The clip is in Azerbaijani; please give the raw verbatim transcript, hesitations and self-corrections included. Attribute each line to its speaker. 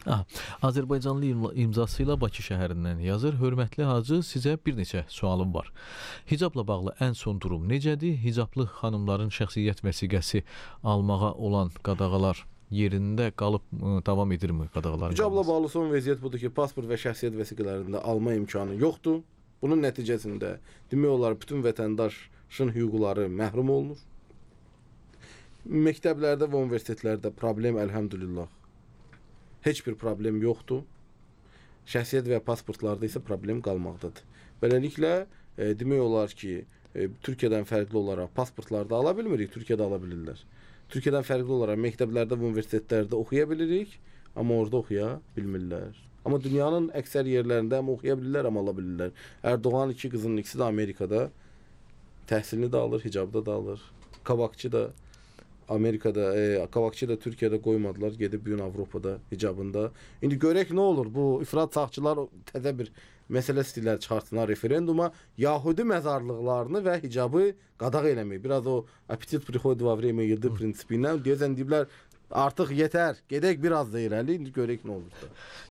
Speaker 1: Ha, Azərbaycanlı imla- imzası ilə Bakı şəhərindən yazır. Hörmətli hacı, sizə bir neçə sualım var. Hicabla bağlı ən son durum necədir? Hicablı xanımların şəxsiyyət vəsiqəsi almağa olan qadağalar yerində qalıb ə, davam edirmi qadağaların?
Speaker 2: Hicabla
Speaker 1: qalması?
Speaker 2: bağlı son vəziyyət budur ki, pasport və şəxsiyyət vəsiqələrində alma imkanı yoxdur. Bunun nəticəsində demək olar bütün vətəndaşın hüquqları məhrum olunur. Məktəblərdə və universitetlərdə problem əlhəmdülillah heç bir problem yoxdur. Şəxsiyyət və pasportlarda isə problem qalmaqdadır. Beləliklə e, demək olar ki, e, Türkiyədən fərqli olaraq pasportlarda ala bilmirik, Türkiyədə ala bilirlər. Türkiyədən fərqli olaraq məktəblərdə və universitetlərdə oxuya bilirik, amma orada oxuya bilmirlər. Amma dünyanın əksər yerlərində həm oxuya bilirlər, amma ala bilirlər. Erdoğan iki qızının ikisi də Amerikada təhsilini də alır, hicabda da alır. Kabakçı da Amerikada, e, Kabakçı da Türkiyədə qoymadılar, gedib bu gün Avropada hicabında. İndi görək nə olur, bu ifrat sağçılar təzə bir məsələ istəyirlər çıxartsınlar referenduma, Yahudi məzarlıqlarını və hicabı qadağ eləmək. Biraz o apetit приходит во время еды prinsipindən deyəsən deyiblər, artıq yetər, gedək biraz da irəli, indi görək nə olur da.